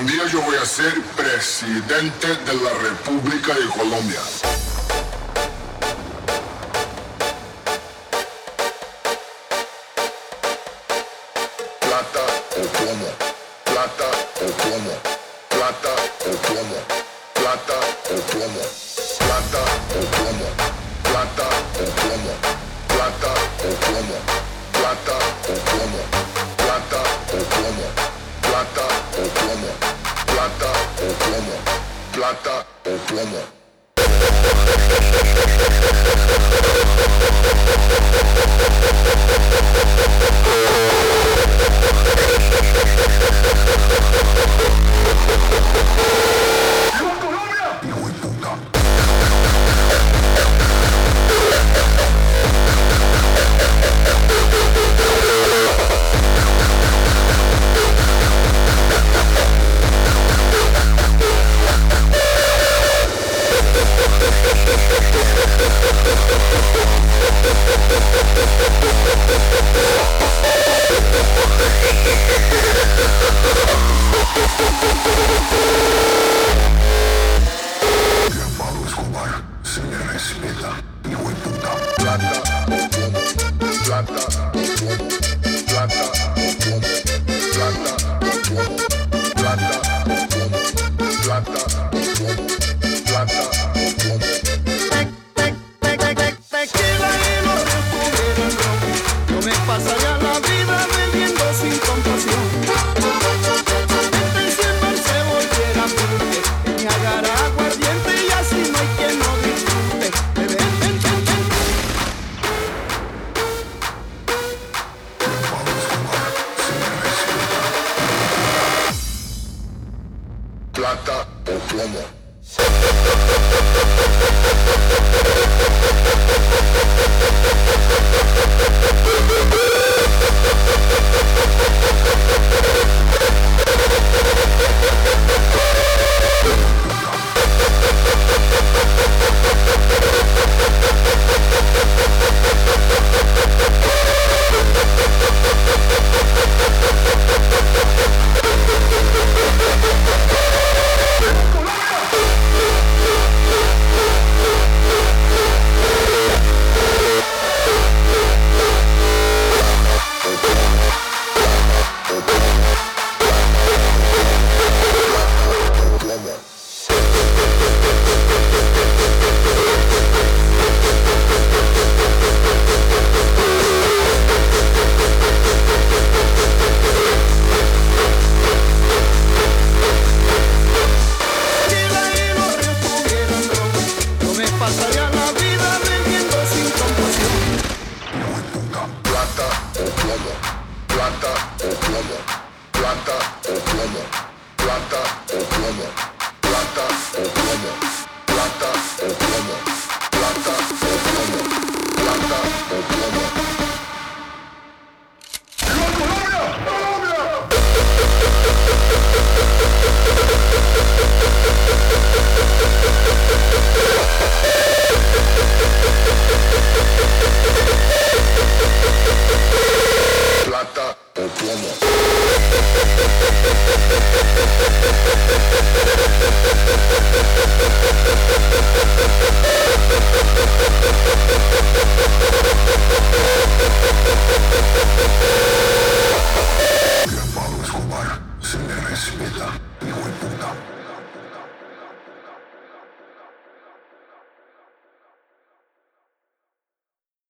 Un día yo voy a ser presidente de la República de Colombia. Plata o plomo, plata o plomo, plata o plomo, plata o plomo, plata o plomo, plata o plomo, plata o plomo, plata o plomo, plata o plomo, plata o plomo, plata o plomo, plata o plomo. Plata o plomo. Se le respeta, hijo de puta.